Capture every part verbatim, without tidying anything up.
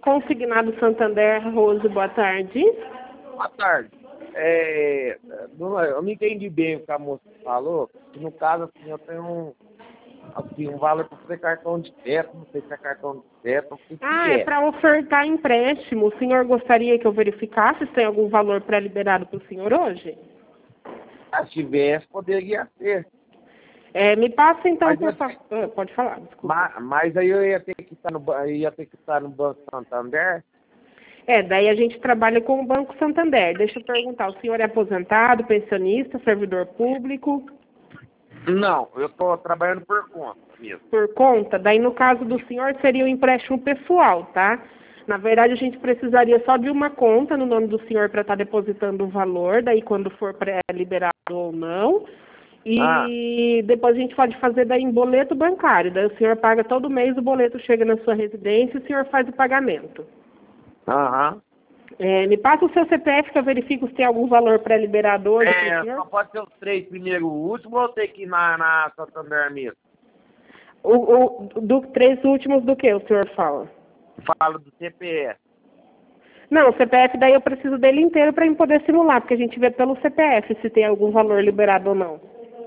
Consignado Santander, Rose, boa tarde. Boa tarde. É, dona, eu não entendi bem o que a moça falou. No caso, assim, eu tenho um, assim, um valor para fazer cartão de débito, não sei se é cartão de débito, o que, Ah, que é é. para ofertar empréstimo. O senhor gostaria que eu verificasse se tem algum valor pré-liberado para o senhor hoje? Se tivesse, poderia ser. É, me passa então, Mas, por eu, favor. Ah, pode falar, desculpa. mas, mas aí eu ia ter que estar no, ba- eu ia ter que estar no Banco Santander. É, daí a gente trabalha com o Banco Santander. Deixa eu perguntar, o senhor é aposentado, pensionista, servidor público? Não, eu estou trabalhando por conta mesmo. Por conta? Daí no caso do senhor seria o empréstimo pessoal, tá? Na verdade a gente precisaria só de uma conta no nome do senhor para estar depositando o valor, daí quando for pré-liberado ou não. Ah, E depois a gente pode fazer daí em boleto bancário. Daí o senhor paga todo mês, o boleto chega na sua residência e o senhor faz o pagamento. aham. É, me passa o seu C P F que eu verifico se tem algum valor pré-liberado hoje para o É, senhor. só pode ser os três primeiro o último ou tem que ir na, na Santander mesmo? O, o, do três últimos do que o senhor fala? Falo do C P F. Não, o C P F daí eu preciso dele inteiro para poder simular, porque a gente vê pelo C P F se tem algum valor liberado ou não.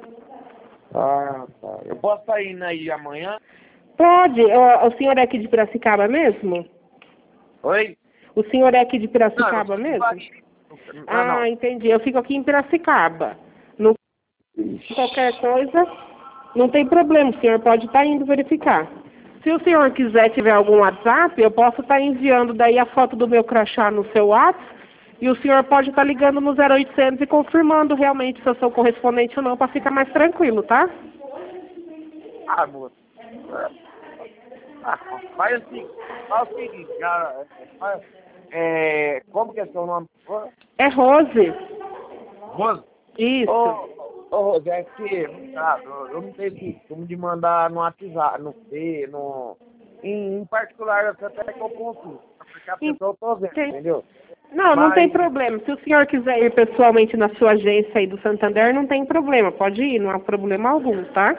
Ah, tá. Eu posso estar indo aí amanhã? Pode. O, o senhor é aqui de Piracicaba mesmo? Oi? O senhor é aqui de Não, eu Piracicaba sou de mesmo? Bahia. Ah, Ah, não. entendi. Eu fico aqui em Piracicaba. Não qualquer coisa, não tem problema. O senhor pode estar indo verificar. Se o senhor quiser, tiver algum WhatsApp, eu posso estar enviando daí a foto do meu crachá no seu WhatsApp e o senhor pode estar ligando no zero oitocentos e confirmando realmente se eu sou correspondente ou não, para ficar mais tranquilo, tá? Ah, moço. Ah, faz assim. Faz o seguinte, cara. Faz, é, como que é seu nome? Ô, É Rose. Rose? Ô, Isso. ô, Rose, é que, no caso, eu não tenho costume de mandar no WhatsApp, no P, no... Em, em particular, eu até que eu consigo. Porque a pessoa eu tô vendo, Enten- entendeu? Não, não tem Mas, problema. Se o senhor quiser ir pessoalmente na sua agência aí do Santander, não tem problema. Pode ir, não há problema algum, tá?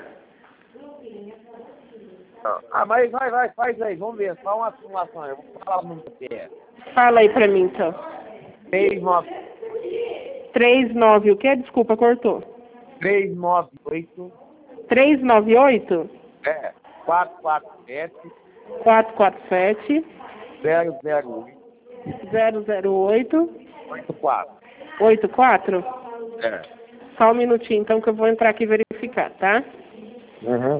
ah, mas vai, vai, faz aí, vamos ver, só uma simulação, eu vou falar o número que é. Fala aí pra mim, então. três nove Três nove o quê? Desculpa, cortou. três nove oito Três nove oito é, quatro quatro sete quatro quatro sete zero zero oito zero zero oito oito quatro. oito quatro. É. Só um minutinho, então, que eu vou entrar aqui e verificar, tá? Uhum.